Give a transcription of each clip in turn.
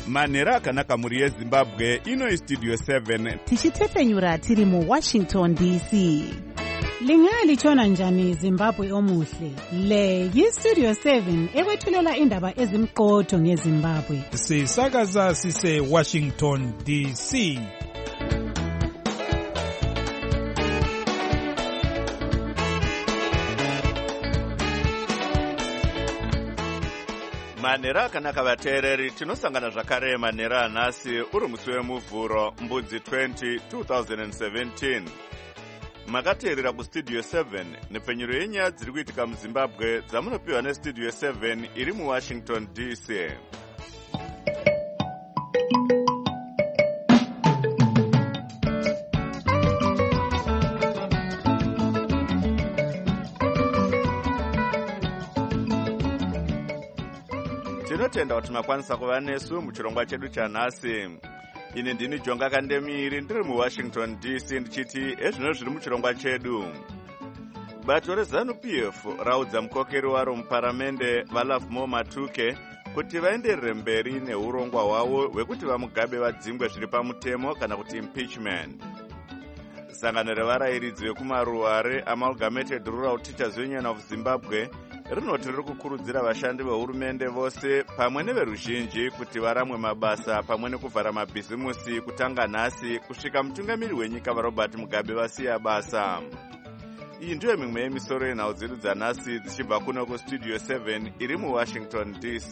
manhero akanaka mhuri yezimbabwe. Ino istudio 7 tichitefenyura tiri muWashington DC. Lingalitshona njani Zimbabwe omuhle? Le yistudio 7 ekwethulela indaba ezimqotho ngeZimbabwe. Sisakaza sise Washington DC. manhero akanaka vateereri, tinosangana zvakare manhero anhasi uri musi wemuvhuro mbudzi 20 2017. Makateerera kustudio 7 nepfenyuro yenyaya dziri kuitika muZimbabwe dzamunopiwa nestudio 7 iri muWashington DC. Tinotenda kuti makwanisa kuva nesu muchirongwa chedu chanhasi. Ini ndini Jonga Kandemiri ndiri muWashington DC ndichiti ezvino zviri muchirongwa chedu. Bato reZANU-PF raudza mukokeri waro muparamende vaLovemore Matuke kuti vaenderere mberi neurongwa hwavo hwekuti vamugabe vadzingwe zviri pamutemo kana kuti impeachment. Sangano revarayiridzi vekumaruware Amalgamated Rural Teachers Union of Zimbabwe rinoti riri kukurudzira vashandi vehurumende vose pamwe neveruzhinji kuti varamwe mabasa pamwe nekuvhara mabhizimusi kutanga nhasi kusvika mutungamiri wenyika vaRobert Mugabe vasiya basa. Iyi ndiyo mimwe yemisoro yenhau dzedu dzanhasi dzichibva kuno kustudio 7 iri muWashington DC.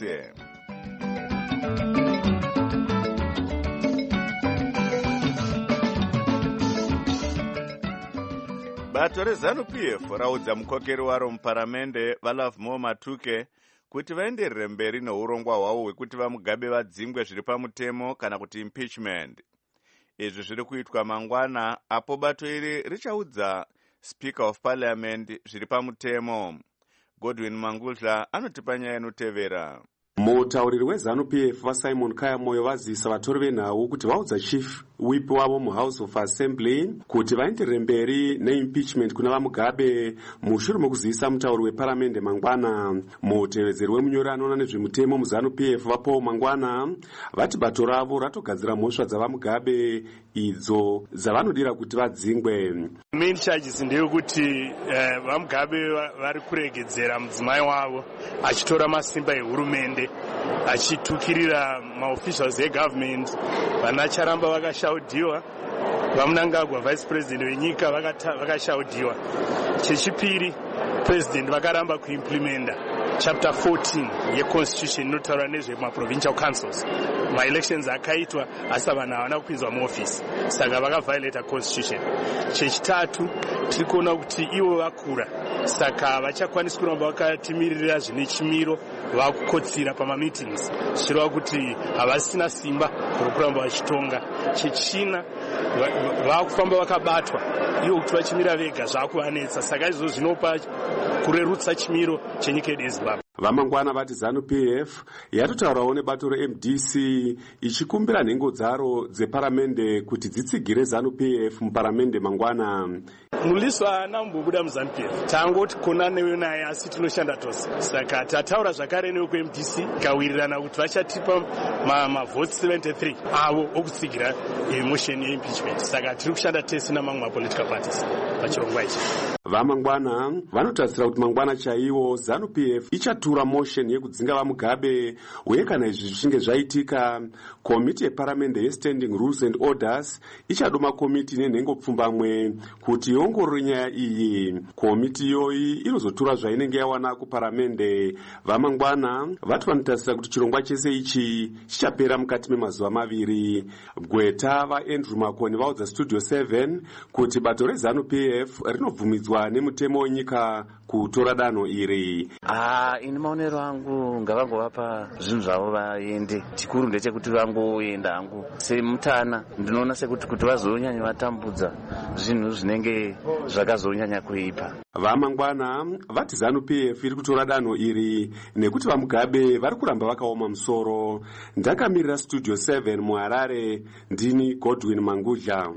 Bato reZANU-PF raudza mukokeri waro muparamende vaLovemore Matuke kuti vaenderere mberi neurongwa hwavo hwekuti vamugabe vadzingwe zviri pamutemo kana kuti impeachment. Izvi zviri kuitwa mangwana apo bato iri richaudza Speaker of Parliament zviri pamutemo. Godwin Mangudla anotipa nyaya inotevera. Mutauriri weZANU-PF vaSimon Kayamoyo vazivisa vatori venhau kuti vaudza chief whip wavo muHouse of Assembly kuti vaenderere mberi neimpeachment kuna vamugabe mushure mekuzivisa mutauri weparamende mangwana. Mutevedzeri wemunyori anoona nezvemutemo muZANU-PF vaPaul Mangwana vati bato ravo ratogadzira mhosva dzavamugabe idzo dzavanodira kuti vadzingwe. Main charges ndeyekuti vamugabe vari kuregedzera mudzimai wavo achitora masimba ehurumende achitukirira maofficials egovernment vanacharamba vakashaudiwa, vamunangagwa vice president wenyika vakashaudiwa. Chechipiri, president vakaramba kuimplementa chapter 14 yeconstitution inotaura nezvemaprovincial councils. Maelections akaitwa asi vanhu havana kupinzwa muofisi, saka vakaviolata constitution. Chechitatu, tiri kuona kuti ivo vakura, saka havachakwanisi kuramba vakatimirira zvine chimiro, vakukotsira pamameetings zvichireva kuti havasina simba rokuramba vachitonga. Chechina, vakufamba vakabatwa ivo kuti vachimira vega zvakuvanetsa, saka izvo zvinopa kurerutsa chimiro chenyika yedu yeZimbabwe. Vamangwana vati ZANU-PF yatotaurawo nebato reMDC ichikumbira nhengo dzaro dzeparamende kuti dzitsigire ZANU-PF muparamende mangwana. Muliso haana kumbobuda muZANU-PF, tangoti kona newe naye asi tinoshanda tose, saka tataura zvakare newe kuMDC ikawirirana kuti vachatipa mavotes 73 avo okutsigira motion yeimpeachment, saka tiri kushanda tese namamwe mapolitical parties pachirongwa ichi. Vamangwana vanotarisira kuti mangwana chaiwo ZANU-PF ichatura motion yekudzinga vamugabe, uye kana izvi zvichinge zvaitika, komiti yeparamende yeStanding Rules and Orders ichadoma komiti nenhengo pfumbamwe kuti iongorore nyaya iyi. Komiti iyoyi inozotura zvainenge yawana kuparamende. Vamangwana vati vanotarisira kuti chirongwa chese ichi chichapera mukati memazuva maviri. Gweta vaAndrew Makoni vaudza Studio 7 kuti bato reZANU-PF rinobvumidzwa nemutemo wenyika kutora danho iri. Ini maonero angu ngavangovapa zvinhu zvavo vaende, chikuru ndechekuti vangoenda hangu semutana. Ndinoona sekuti kuti vazonyanya vatambudza zvinhu zvinenge zvakazonyanya kuipa. Vamangwana vati ZANU-PF iri kutora danho iri nekuti vamugabe vari kuramba vakaoma musoro. Ndakamirira Studio 7 muHarare, ndini Godwin Mangudla.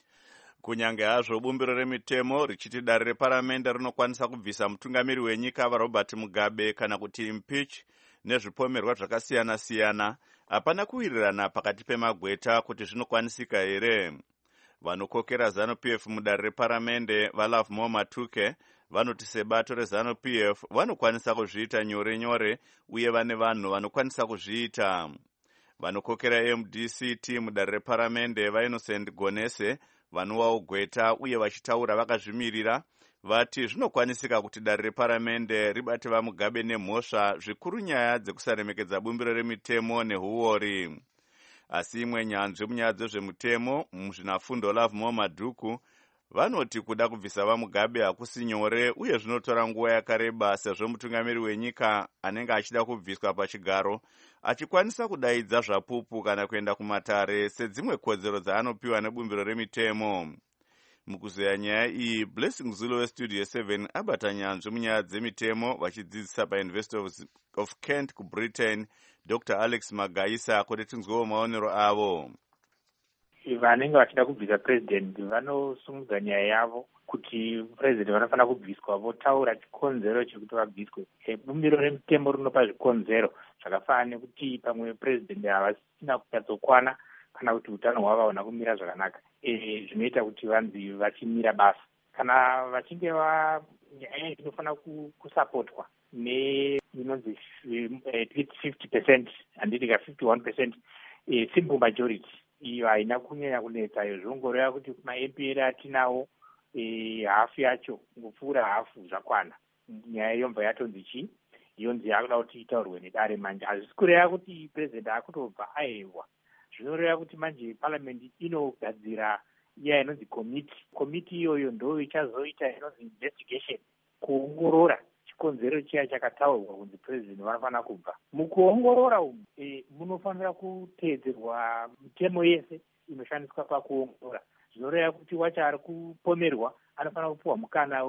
Kunyange hazvo bumbiro remitemo richiti dare reparamende rinokwanisa kubvisa mutungamiri wenyika vaRobert Mugabe kana kuti impeach nezvipomerwa zvakasiyana-siyana, hapana kuwirirana pakati pemagweta kuti zvinokwanisika here. Vanokokera ZANU-PF mudare reparamende vaLovemore Matuke vanoti sebato reZANU-PF vanokwanisa kuzviita nyore nyore uye vane vanhu vanokwanisa kuzviita. Vanokokera MDCT mudare reparamende vaInnocent Gonese vanowawo gweta uye vachitaura vakazvimirira vati zvinokwanisika kuti dare reparamende ribate vaMugabe nemhosva zvikuru nyaya dzekusaremekedza bumbiro remitemo nehuori. Asi imwe nyanzvi munyaya dzezvemutemo muzvinafundo Lovemore Madhuku vanoti kuda kubvisa vaMugabe hakusi nyore uye zvinotora nguva yakareba sezvo mutungamiri wenyika anenge achida kubviswa pachigaro achikwanisa kudaidza zvapupu kana kuenda kumatare sedzimwe kodzero dzaanopiwa nebumbiro remitemo. Mukuzeya nyaya iyi, Blessing Zulu weStudio 7 abata nyanzvi munyaya dzemitemo vachidzidzisa paUniversity of Kent kuBritain Dr. Alex Magaisa kuti tinzwewo maonero avo. Vanenge vachida kubvisa president vanosungudza nyaya yavo kuti president vanofanira kubviswa, votaura chikonzero chekuti vabviswe. Bumbiro remitemo rinopa zvikonzero zvakafanana nekuti pamwe president havasina kunyatsokwana kana kuti utano hwavo hauna kumira zvakanaka, zvinoita kuti vanzi vachimira basa. Kana vachinge nyaya inofanira kusapotwa inonzi at least 50%, handiti ka 51%, simple majority. Iyo haina kunyanya kunetsayo, zvongoreva kuti maMP edu atinawo hafu yacho, ngopfuura hafu zvakwana. Nyaya yobva yatonzi chii? Yonzi yakuda kuti itaurwe nedare manje. Hazvisi kureva kuti president akutobva ahewa. Zvinoreva kuti manje parliament inogadzira iya inonzi committee. Committee iyoyo ndo ichazoita inonzi investigation, kuongorora chikonzero chiya chakataurwa kunzi president vanofanira kubva. Mukuongorora umu munofanira kuteedzerwa mitemo yese inoshandiswa pakuongorora. Zvinoreva kuti wacho ari kupomerwa anofanira kupiwa mukana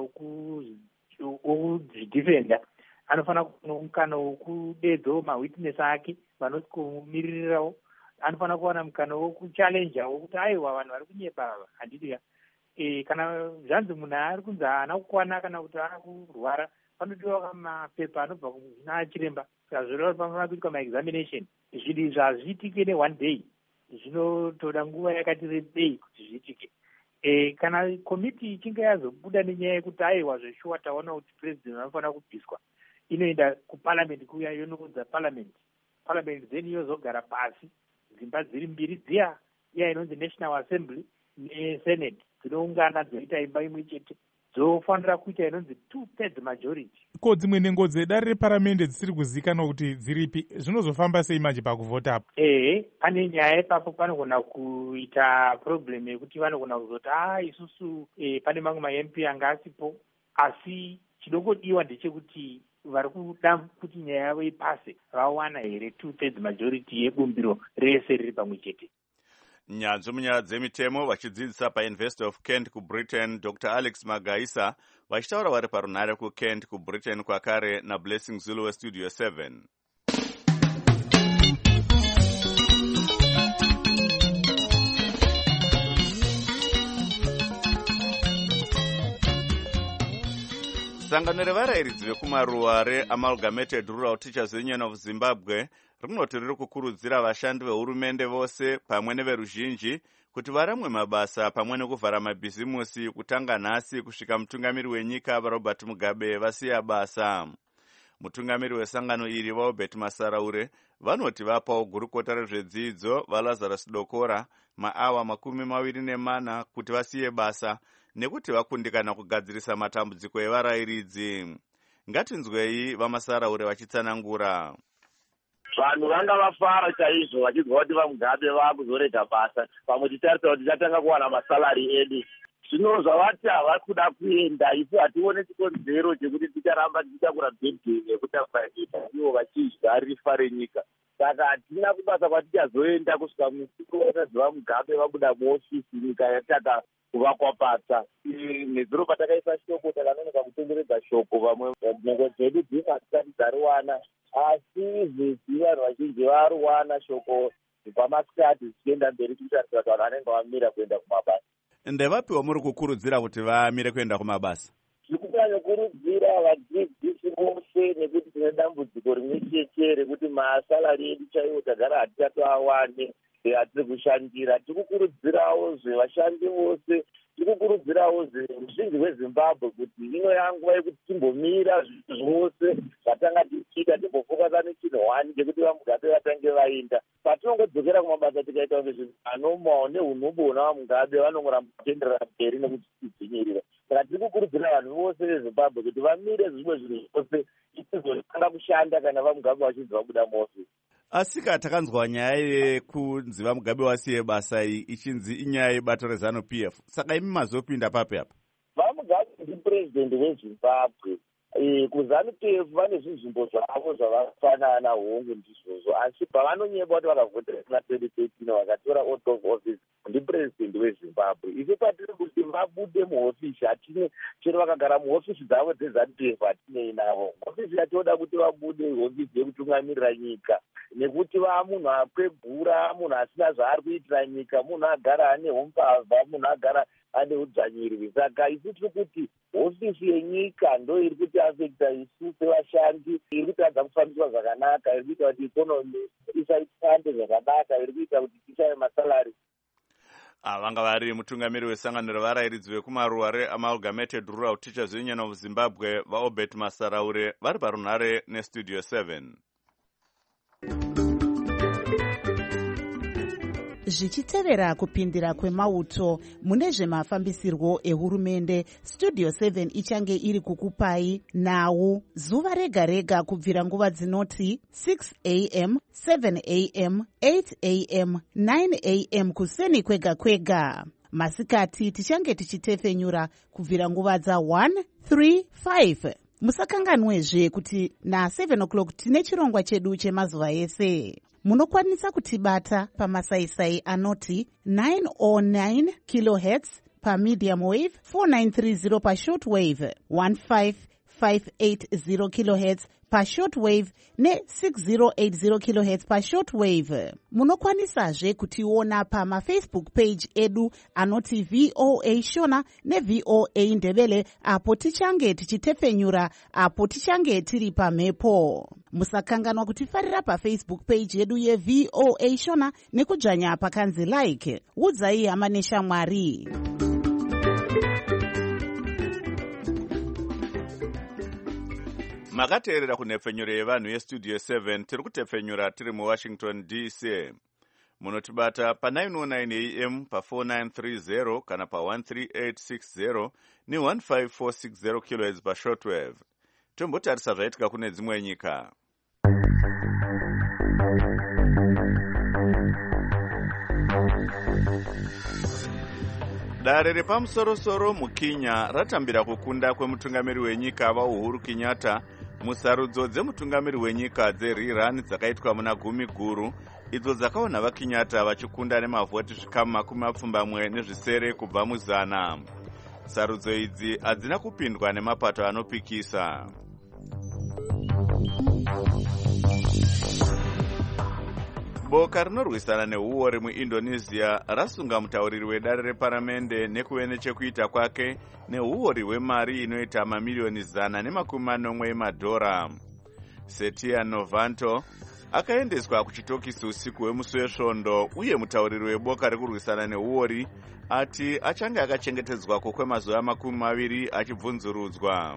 wokuzvidhifenda, anofanira kupiwa mukana wokudedzawo mawitness ake vanoti kumumiririrawo, anofanira kuwana mukana wokuchallenja wokuti aiwa vanhu vari kunyepa ava handiti kana zvanzi munhu ari kunzi haana kukwana kana kuti ana kurwara, panodiwa mapepa anobva kuna chiremba. Saka zvoreva panofanira kuitwa maexamination. Zvinhu izvi hazviitike ne1 day, zvinotoda nguva yakati rebei kuti zviitike. Kana komiti ichinge yazobuda nenyaya yekuti aiwa zveshuwa taona kuti president anofanira kubviswa, inoenda kuparliament kuya yonoudza parliament then yozogara pasi, dzimba dziri mbiri dziya, iya inonzi National Assembly neSenate dzinoungana dzoita imba imwe chete, dzofanira kuita inonzi 2/3 majority. Ko dzimwe nhengo dzedare reparamende dzisiri kuzikanwa kuti dziripi, zvinozofamba sei manje pakuvhotapo? Pane nyaya ipapo, panogona kuita problem yekuti vanogona kuzoti isusu pane mamwe maMP anga asipo, asi chinongodiwa ndechekuti vari kuda kuti nyaya yavo ipase vawana here 2/3 majority yebumbiro rese riri pamwe chete. Nyanzvi munyaya dzemitemo vachidzidzisa paUniversity of Kent kuBritain Dr. Alex Magaisa vachitaura vari parunhare kuKent kuBritain kwakare naBlessing Zulu weStudio 7. Sangano revarayiridzi vekumaruwa reAmalgamated Rural Teachers Union of Zimbabwe rinoti riri kukurudzira vashandi vehurumende vose pamwe neveruzhinji kuti varamwe mabasa pamwe nekuvhara mabhizimusi kutanga nhasi kusvika mutungamiri wenyika vaRobert Mugabe vasiya basa. Mutungamiri wesangano iri vaObert Masaraure vanoti vapawo gurukota rezvedzidzo vaLazarus Dokora maawa 24 kuti vasiye basa nekuti vakundikana kugadzirisa matambudziko evarayiridzi. Ngatinzwei vaMasaraure vachitsanangura. Vanhu vanga vafara chaizvo vachizwa kuti vaMugabe vakuzorega basa, pamwe titarisa kuti tichatanga kuwana masalari edu. Zvino zvavati havasi kuda kuenda, isu hatione chikonzero chekuti ticharamba tichitakura bhedheni yekutafaita ivo vachidya rifa renyika. Saka hatina kubasa kwatichazoenda kusvika musiku wekuti vaMugabe vabuda muofisi nyika yataka kuvakwa pasa. Nezuro patakaisa shoko takanonoka kutenderedza shoko, vamwe nhengo dzedu dzisati dzariwana, asi zvisi vanhu vazhinji variwana shoko pamasikati zvichienda mberi kutarisa kuti vanhu vanenge vamira kuenda kumabasa. Ndevapiwo muri kukurudzira kuti vamire kuenda kumabasa? Zvikuda kunyanyokurudzira vadzidzisi vose nekuti tine dambudziko rimwe chete rekuti masalari edu chaiwo tagara hatichatoawane hatiri kushandira. Tikukurudzirawo zvevashandi vose, tikukurudzirawo zveruzhinji rwezimbabwe kuti ino yanguva yekuti timbomira zvinhu zvose zvatanga tichiita, timbofokasa nechinhu one chekuti vamugabe vatange vaenda. Patinongodzokera kumabasa tikaita kunge zvinhu anomawo neunhubu vamugabe vanongoramba kutenderera mberi nekuti tidzinyirira. Saka tiri kukurudzira vanhu vose vezimbabwe kuti vamire zvimwe zvinhu zvose ichizotanga kushanda kana vamugabe vachinzi vabuda muofisi. Asika takanzwa nyaya yekunzi vamugabe wasiye basa iyi ichinzi inyaya yebato reZANU-PF. Saka imi mazopinda papi apa? Vamugabe ndipurezidendi weZimbabwe. KuZANU-PF vane zvinzvimbo zvavo zvavafanana hongu ndizvozvo, asi pavanonyeba kuti vakavhotera kuna 2013 vakatora oath of office ndipurezidendi weZimbabwe. Ife patiri kuti vabude muhofisi hatine, chero vakagara muhofisi dzavo dzeZANU-PF hatinei navo. Hofisi yatoda kuti vabude hofisi yekutungamirira nyika, nekuti munhu akwegura, munhu asina zvaari kuitira nyika, munhu agara ane umbavha, munhu agara ane udzvanyiriri. Saka isu tiri kuti hofisi yenyika ndo iri kuti afekta isu sevashandi, iri kutadza kufambiswa zvakanaka, iri kuita kuti ikonomi isaifambe zvakanaka, iri kuita kuti tishaye masalari. Vanga vari mutungamiri wesangano revarairidzi vekumaruwa reAmalgamated Rural Teachers Union of Zimbabwe vaObert Masaraure vari parunhare nestudio 7. Zvichitevera kupindira kwemauto mune zvemafambisirwo ehurumende, studio 7 ichange iri kukupai nhau zuva rega rega kubvira nguva dzinoti 6 am, 7 am, 8 am, 9 am kuseni kwega kwega. Masikati tichange tichitefenyura kubvira nguva dza 1, 3, 5. Musakanganwezve kuti na7 o'clock tine chirongwa chedu chemazuva ese. Munokwanisa kutibata pamasaisai anoti 909 kHz pamedium wave, 4930 pashort wave, 15580 kHz pashort wave ne6080 kHz pashort wave. Munokwanisazve kutiona pamafacebook page edu anoti VOA Shona neVOA Ndebele, apo tichange tichitefenyura, apo tichange tiri pamhepo. Musakanganwa kutifarira pafacebook page yedu yeVOA Shona nekudzvanya pakanzi like. Udzai hama neshamwari. Makateerera kunhepfenyuro yevanhu yestudio 7 tiri kutefenyura tiri muWashington DC. Munotibata pa909 AM, pa4930 kana pa13860 ne15460 kHz pashortwave. Tombotarisa zvaitika kune dzimwe nyika. Dare repamusoro-soro muKenya ratambira kukunda kwemutungamiri wenyika vaUhuru Kenyatta musarudzo dzemutungamiri wenyika dzeRiran dzakaitwa muna gumi guru, idzo dzakaona vaKenyatta vachikunda nemavhoti zvikamu 70 kubva muzana. Sarudzo idzi hadzina kupindwa nemapato anopikisa. Boka rinorwisana neuori muIndonesia rasunga mutauriri wedare reparamende nekuve nechekuita kwake neuori hwemari inoita mamiliyoni 140 emadhora. Setia Novanto akaendeswa kuchitokisi usiku hwemusi wesvondo, uye mutauriri weboka rekurwisana neuori ati achange akachengetedzwako kwemazuva 20 achibvunzurudzwa.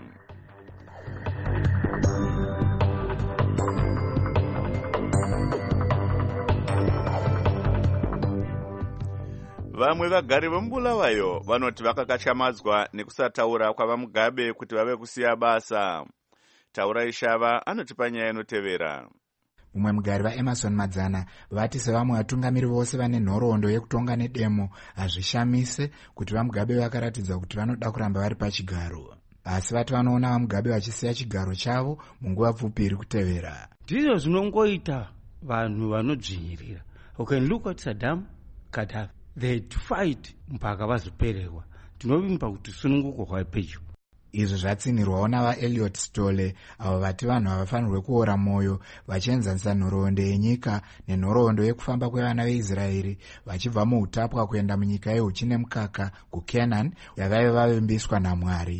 Vamwe vagari vemubulawayo vanoti vakakachamadzwa nekusataura kwavamugabe kuti vave kusiya basa. Taura Ishava anotipa nyaya inotevera. Mumwe mugari vaEmerson Madzana vati sevamwe vatungamiri vose vane nhoroondo yekutonga nedemo, hazvishamise kuti vamugabe vakaratidza kuti vanoda kuramba vari pachigaro, asi vati vanoona vamugabe vachisiya chigaro chavo munguva pfupi iri kutevera. Ndizvo zvinongoita vanhu vanodzvinyirira. You can look at Saddam, Gaddafi. They had to fight mpaka vazopererwa. Tinovimba kuti sununguko kwapedyo. Izvo zvatsinirwawo navaEliot Stole, avo vati vanhu havafanirwe kuora mwoyo vachienzanisa nhoroondo yenyika nenhoroondo yekufamba kwevana veIsraeri vachibva muutapwa kuenda munyika yeuchi nemukaka kuCanaan yavaive vavimbiswa naMwari.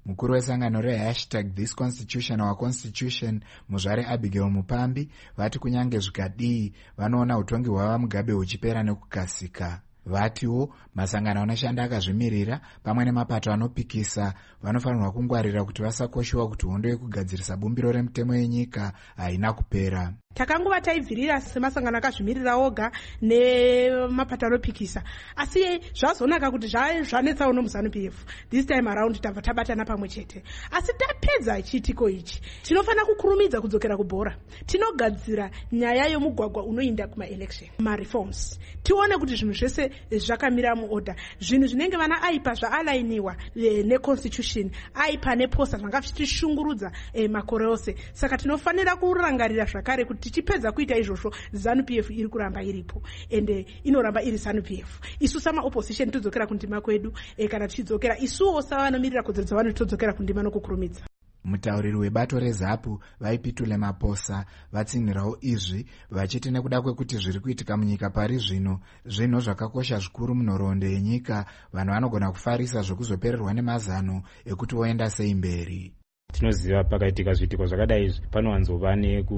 mukuru wesangano re#thisconstitution our constitution muzvare Abigail Mupambi vati kunyange zvikadii vanoona utongi hwavaMugabe huchipera nekukasika. Vatiwo masangano anoshanda akazvimirira pamwe nemapato anopikisa vanofanirwa kungwarira kuti vasakoshiwa kuti hondo yekugadzirisa bumbiro remutemo yenyika haina kupera. Takangova taibvirira semasangano akazvimirira oga nemapato anopikisa, asi zvazonaka kuti zvanetsawo nomuZANU-PF this time around tabva tabatana pamwe chete. Asi tapedza chiitiko ichi tinofanira kukurumidza kudzokera kubhora, tinogadzira nyaya yomugwagwa unoinda kumaelection, mareforms, tione kuti zvinhu zvese zvakamira muorder, zvinhu zvinenge vana aipa zvaalayiniwa neconstitution, aipa neposta zvanga zvichitishungurudza makore ose. Saka tinofanira kurangarira zvakare kuti tichipedza kuita izvozvo ZANU-PF iri kuramba iripo ende inoramba iri ZANU-PF. Isu sama opposition todzokera kundima kwedu, kana tichidzokera isuwo savanomirira kodzero dzavanhu todzokera kundima nokukurumidza. Mutauriri webato reZAPU vaipitule Maposa vatsinhirawo izvi vachiti nekuda kwekuti zviri kuitika munyika pari zvino zvinhu zvakakosha zvikuru munhoroondo yenyika, vanhu vanogona kufarisa zvekuzopererwa nemazano ekuti voenda sei mberi. Tinoziva pakaitika zviitiko zvakadai izvi panowanzova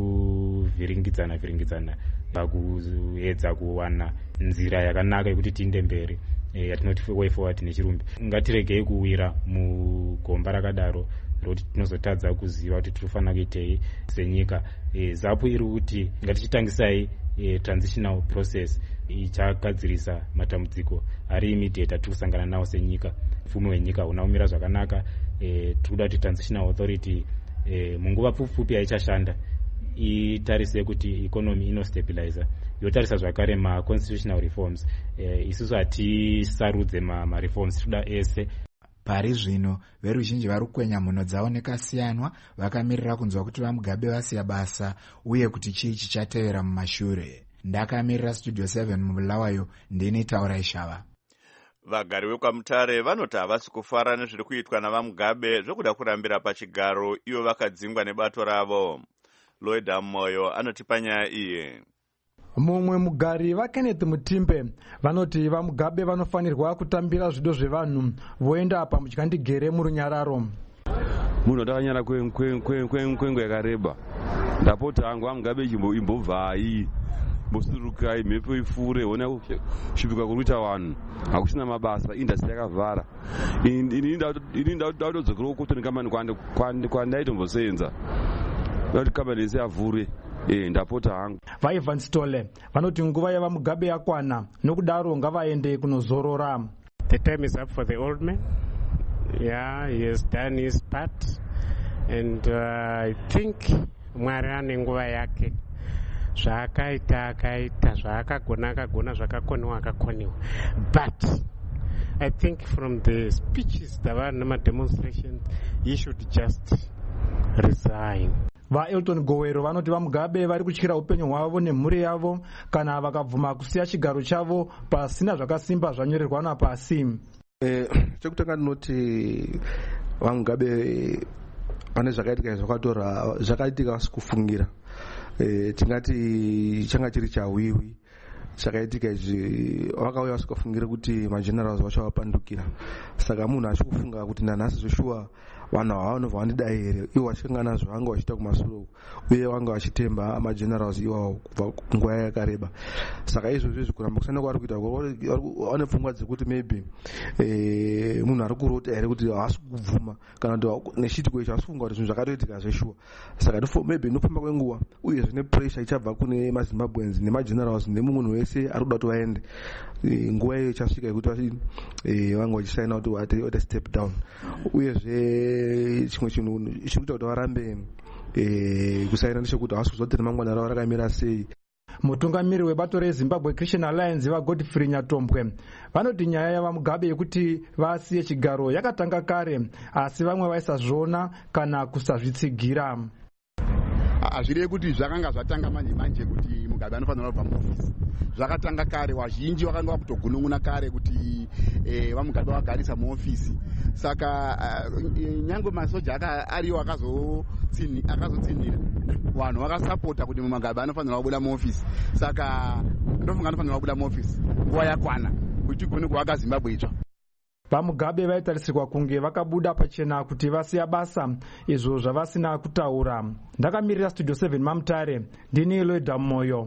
nekuvhiringidzana pakuedza kuwana nzira yakanaka yekuti tiinde mberi, yatinoti way forward nechirumbi. Ngatiregei kuwira mugomba rakadaro rokuti tinozotadza kuziva kuti tinofanira kuitei senyika. ZAPU iri kuti ngatichitangisai transitional process ichagadzirisa matambudziko ari immediate atiri kusangana nawo senyika. Mfumo wenyika unaumira zvakanaka, tikuda kuti transitional authority munguva pfupi yaichashanda itarise kuti economy inostabilizer, yotarisa zvakare ma-constitutional reforms. Isusu hatisarudze ma-reforms, tikuda ese. Pari zvino veruzhinji vari kukwenya mhuno dzavo nekasiyanwa vakamirira kunzwa kuti vaMugabe vasiya basa uye kuti chii chichatevera mumashure. Ndakamirira Studio 7 muBulawayo, ndini Taurai Shava. Vagari vekwaMutare vanoti havasi kufara nezviri kuitwa navaMugabe zvokuda kurambira pachigaro ivo vakadzingwa nebato ravo. Lloyd Moyo anotipa nyaya iyi. Mumwe mugari vaKenneth Mutimbe vanoti vaMugabe vanofanirwa kutambira zvido zvevanhu voenda pamuchandigere murunyararo. Munhu atakanyara kwenguva yakareba ndapota hangu vaMugabe imbobvai mbosurukai mhepo ifure ona kusvika kuruita vanhu hakusina mabasa, industry yakavhara. Ini ndatodzokera kotoni kambani kwandaitombosenza kuti kambani yese avhure. Ndapota hangu. Ivan Stole vanoti nguva yavaMugabe yakwana nokudaro ngavaende kunozorora. The time is up for the old man. Yeah, he has done his part and I think Mwari ane nguva yake. Zvakaita zvakagona zvakakoniwa akakoniwa. But I think from the speeches davanhu nemademonstrations he should just resign. VaElton Gowero vanoti vaMugabe vari kutyira upenyu hwavo nemhuri yavo kana vakabvuma kusiya chigaro chavo pasina zvakasimba zvanyorerwana pasi. Chekutanga ndinoti vaMugabe pane zvakaitika zvakatora zvakaitika sikufungira. Tingati changa chiri chawiwi chakaitika izvi vakauya vasikafungira kuti magenerals vachavapandukira. Saka munhu achikufunga kuti nanhasi zveshuwa vanhu ava vanobva vandida here, ivo vachikangana zvavanga vachiita kumasuro uye vanga vachitemba magenerals iwawo kubva nguva yakareba. Saka izvozvo zvikuramba kusana kwavari kuita vane pfungwa dzekuti maybe munhu ari kurota here kuti haasi kubvuma kana kuti nechiitiko ichi haasi kufunga kuti zvinhu zvakatoitika zveshuwa. Saka maybe nofamba kwenguva uyezve nepressure ichabva kune maZimbabweans nemagenerals nemunhu wese ari kuda kuti vaende, nguva iyo ichasvika yekuti vanga vachisaina kuti vate step down. Uyezve chimwe chinhu chinoita kuti varambe kusaina ndechekuti havasi kuzoti remangwana ravo rakamira sei. Mutungamiri webato reZimbabwe Christian Alliance vaGodfrey Nyatombwe vanoti nyaya yavaMugabe yekuti vasiye chigaro yakatanga kare, asi vamwe vaisazviona kana kusazvitsigira. Hazvirei kuti zvakanga zvatanga manje kuti Mugabe anofanira kubva muofisi. Zvakatanga kare, vazhinji vakanga vakutogunun'una kare kuti vaMugabe vagarisa muofisi. Saka nyange masoja ariyo akazotsinhira vanhu vakasapota kuti Mugabe anofanira kubuda muofisi. Saka ndofunga anofanira kubuda muofisi nguva yakwana kuti tigone kuvaka Zimbabwe itsva. vamugabe vaitarisirwa kunge vakabuda pachena kuti vasiya basa, izvo zvavasina kutaura. Ndakamirira Studio 7 Mamutare, ndini Loida Moyo.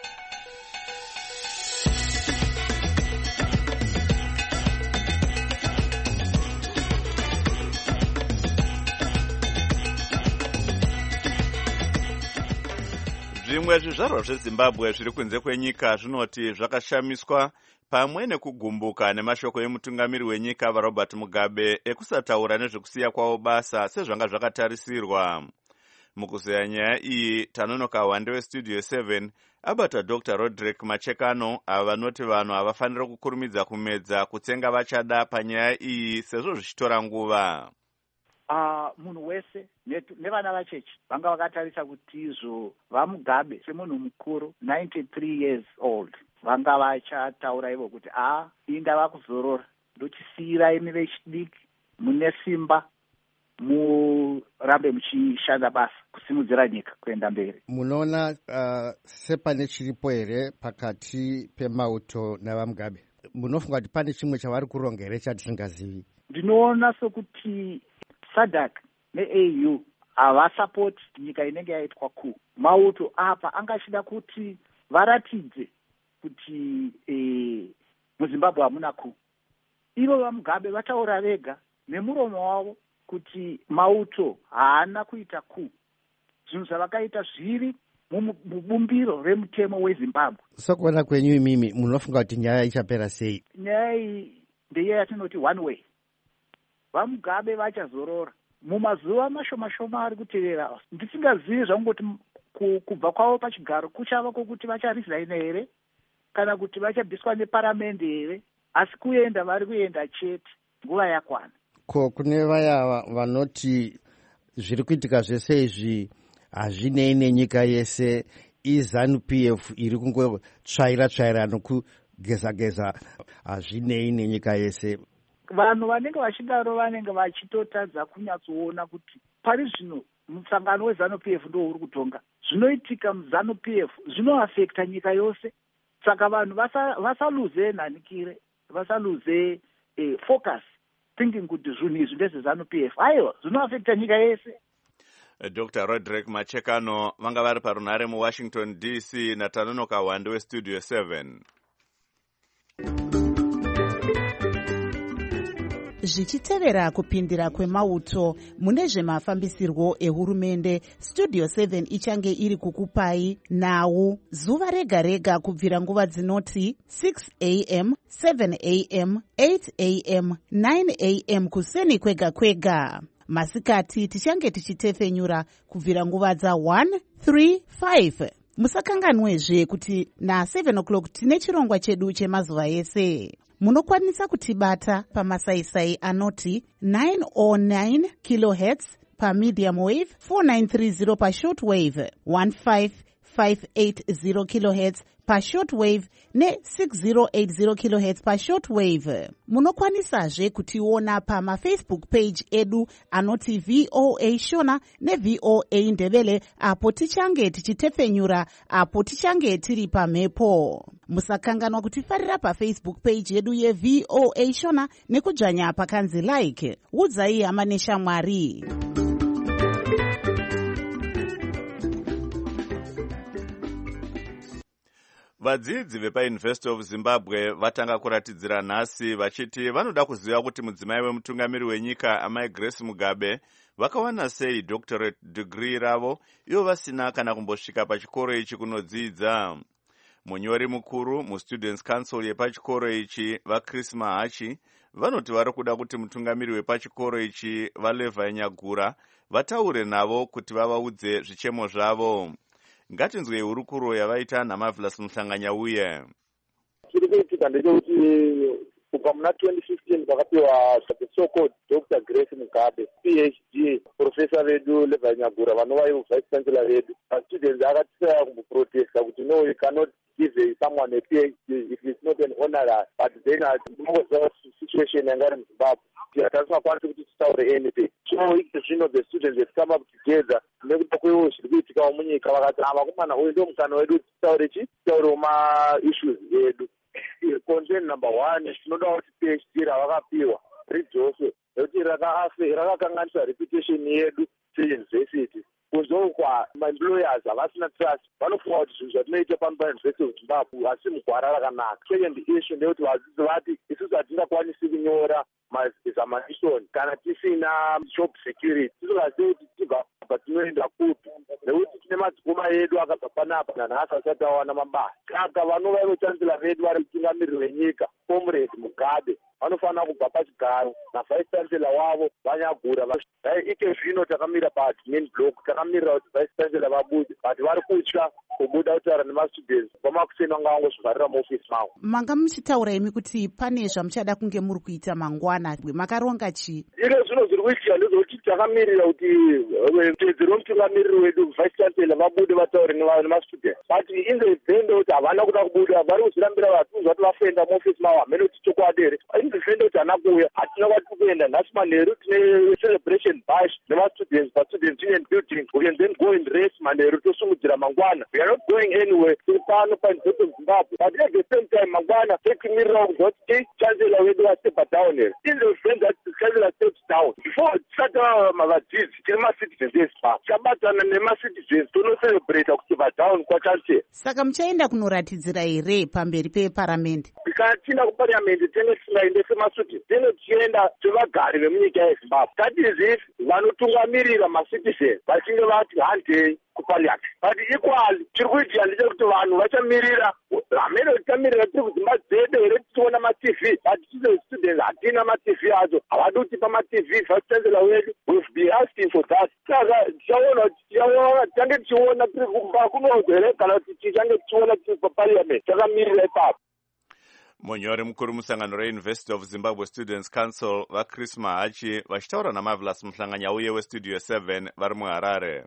Zvimwe zvizvarwa zveZimbabwe zviri kunze kwenyika zvinoti zvakashamiswa pamwe nekugumbuka nemashoko emutungamiri wenyika vaRobert Mugabe ekusataura nezvekusiya kwavo basa sezvanga zvakatarisirwa. Mukuzeya nyaya iyi, Tanonoka Wande weStudio 7 abata Dr. Roderick Machekano ava vanoti vanhu havafanira kukurumidza kumedza kutsenga vachada panyaya iyi sezvo zvichitora nguva. Munhu wese nevana vachechi vanga vakatarisa kuti izvo vaMugabe semunhu mukuru 93 years old vanga vachataura ivo kuti indava kuzorora, ndochisiyira imi vechidiki mune simba murambe muchishanda basa kusimudzira nyika kuenda mberi. Munoona sepane chiripo here pakati peMauto navaMugabe? Munofunga kuti pane chimwe chavari kuronga here chatisingazivi? Ndinoona sokuti SADC neAU havasapoti nyika inenge yaitwa ku. Mauto apa angachida kuti varatidze kuti muZimbabwe hamuna ku. Ivo vaMugabe vataura vega nemuromo wavo kuti Mauto haana kuita ku. Zvinhu zvavakaita zviri mubumbiro remutemo weZimbabwe. Sokuona kwenyu imimi munofunga kuti nyaya ichapera sei? Nyaya iyi ndeye yatinoti one way. VaMugabe vachazorora mumazuva mashoma ari kutevera. Ndisingazivi zvangoti kubva kwavo pachigaro kuchava kwokuti vacharesign here kana kuti vachabviswa neparamende here, asi kuenda vari kuenda chete nguva yakwana. Kune vaya vanoti zviri kuitika zvese izvi hazvinei nenyika yese, iZANU-PF iri kungotsvaira nokugeza hazvinei nenyika yese. Vanhu vanenge vachidaro vanenge vachitotadza kunyatsoona kuti pari zvino musangano weZANU-PF ndo uri kutonga. Zvinoitika muZANU-PF zvinoafekta nyika yose. Saka vanhu vasaluze nhanikire, vasaluze focus thinking kuti zvinhu izvi ndezveZANU-PF. Aiwa, zvinoafekta nyika yese. Dr. Roderick Machekano vanga vari parunhare muWashington DC naTanonoka Wande weStudio 7. Zvichitevera kupindira kwemauto mune zvemafambisirwo ehurumende, Studio 7 ichange iri kukupai nhau zuva rega rega kubvira nguva dzinoti 6 am, 7 am, 8 am, 9 am kuseni kwega kwega. Masikati tichange tichitefenyura kubvira nguva dza1, 3, 5. Musakanganwezve kuti na7 o'clock tine chirongwa chedu chemazuva ese. Munokwanisa kutibata pamasaisai anoti 909 kHz pamedium wave, 4930 pashortwave, 15580 kHz pashortwave ne6080 kHz pashortwave. Munokwanisazve kutiona pamafacebook page edu anoti VOA Shona neVOA Ndebele, apo tichange tichitefenyura, apo tichange tiri pamhepo. Musakanganwa kutifarira pafacebook page yedu yeVOA Shona nekudzvanya pakanzi like. Udzai hama neshamwari. Vadzidzi vepaUniversity of Zimbabwe vatanga kuratidzira nhasi vachiti vanoda kuziva kuti mudzimai wemutungamiri wenyika amai Grace Mugabe vakawana sei doctorate degree ravo ivo vasina kana kumbosvika pachikoro ichi kunodzidza. Munyori mukuru muStudents Council yepachikoro ichi vaChris Mahachi vanoti vari kuda kuti mutungamiri wepachikoro ichi vaLevi Nyagura vataure navo kuti vavaudze zvichemo zvavo. Ngatinzwe hurukuro yavaita naMarvelous Muhlanganyauye. Chiri kuitika ndechekuti kubva muna 2015 vakapiwa so-called Dr. Grace Mugabe PhD professor vedu Levi Nyagura vanova ivo vice chancellor vedu. Students akatisaya kumboprotesta kuti no, you cannot give someone a PhD if it's not an honorary. But then the situation yanga iri muZimbabwe hatisingakwanisi kuti titaure anything. So zvino the students have come up together nekuda kweivo zviri kuitikawo munyika vakati vakomana uyu ndo mukana wedu titaure titaurewo ma-issues edu. Concern number one, tinoda kuti PhD ravakapiwa ridzoswe nekuti rakakanganisa reputation yedu seyunivhesity. Kunzou kwa maemployers havasina trust vanofunga kuti zvinhu zvatinoita pano pauniversity of Zimbabwe hasi mugwara rakanaka. Second issue ndeyekuti vadzidzi vati isusu hatingakwanisi kunyora maexamination kana tisina job security. Tisingazivi kuti tibva patinoenda kupi nekuti tine madzikoma edu akabva panapa nanhasi asati awana mabasa. Saka vanova vechancellor vedu vari mutungamiriri wenyika Comrade Mugabe vanofanira kubva pachigaro navice chancellor wavo vanyagura. Ike zvino takamira paadmin block takamirira kuti vice chancellor vabude but vari kutya kubuda kutaura nemastudents vamakuseni vanga vangozvivharira muofisi mavo. Manga muchitaura imi kuti pane zvamuchada kunge muri kuita mangwana, makaronga chii? Iro zvino zviri kuitika ndezvokuti takamirira kuti mutedzeri wemutungamiriri wedu vice chancellor vabude vataure nemastudents but in the event kuti havana kuda kubuda vari kuzvirambira vatunzi vati vafenda muofisi mavo hamene kuti chokwadi here. In the event kuti hana kuuya hatina kwati kuenda. Nhasi manheru tine celebration bash nemastudents pastudents union building. We can then go and race manheru tosumudzira mangwana. We are not going anywhere. Tiri pano pauniversity of Zimbabwe but at the same time mangwana tekumirira kuziva kuti chancellor wedu wastepa down here. In the event that the chancellor steps down before tisati vadzidzi tine macitizens ezimbabwe tabatana nemacitizens tonocerebrata kuti vadown kwachancellor. Saka muchaenda kunoratidzira here pamberi peparamendi? Kana tienda kuparliamendi tenge tisingaende semastudents tenge tichienda sevagari vemunyika yezimbabwe. That is if vanotungamirira macitizens vachinge vati handei kuparliament. But equally tiri kuitika ndechekuti vanhu vachamirira hamene tichamirira tiri kudzimba dzedu here tichiona matv but tise students hatina matv acho havadi kutipa matv. Vice chancellor wedu we've been asking for that. Saka tichange tichiona tiri kumba kunonzi here kana kuti tichange tichiona tiri paparliament takamirira ipapo. Munyori mukuru musangano reUniversity of Zimbabwe Students Council vaChris Mahachi vachitaura naMarvelous Muhlanganya uye weStudio 7 vari muHarare.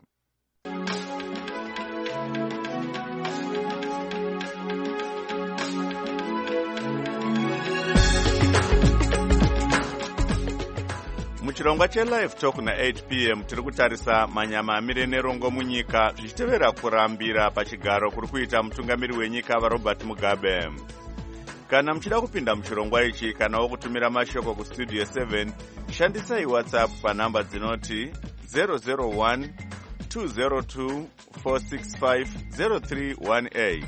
Muchirongwa cheLive Talk na8 p.m. tiri kutarisa manyama amire nerongo munyika zvichitevera kurambira pachigaro kuri kuita mutungamiri wenyika vaRobert Mugabe. Kana muchida kupinda muchirongwa ichi kana wokutumira mashoko kuStudio 7 shandisai WhatsApp panhamba dzinoti 001 202 465 0318.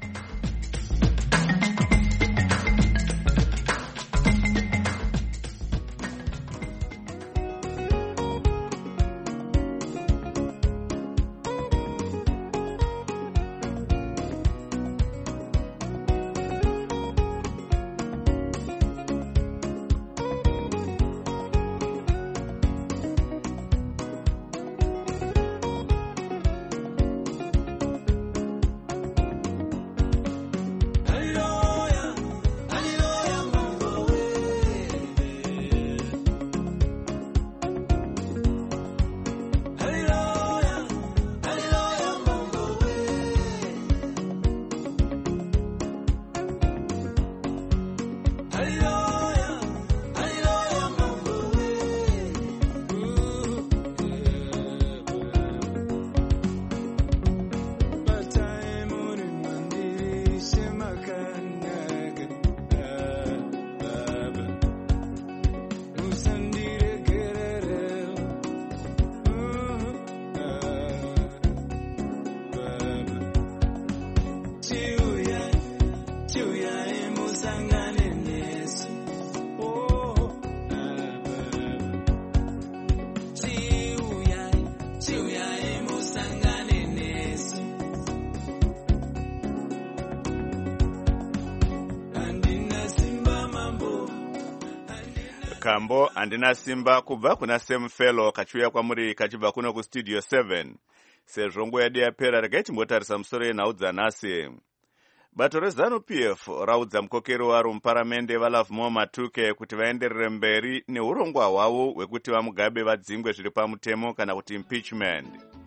Kambo andina simba kubva kuna Sam Fellow kachiuya kwamuri kachibva kuno kuStudio 7. Sezvo yedu yapera regai timbotarisa musoro yenhau dzanhasi. Bato reZANU-PF raudza mukokeri waro muparamende vaLovemore Matuke kuti vaenderere mberi neurongwa hwavo hwekuti vaMugabe vadzingwe zviri pamutemo kana kuti impeachment.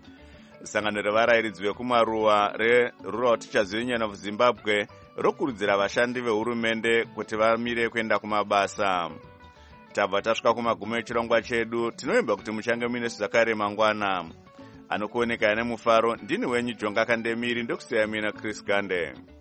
Sangano revarairidzi vekumaruwa reRural Teachers Union of Zimbabwe rokurudzira vashandi vehurumende kuti vamire kuenda kumabasa. Tabva tasvika kumagumo echirongwa chedu, tinovimba kuti muchange muine zvakare mangwana. Anokuoneka nemufaro ndini wenyu Jonga Kandemiri ndokusiya mina Chris Gande.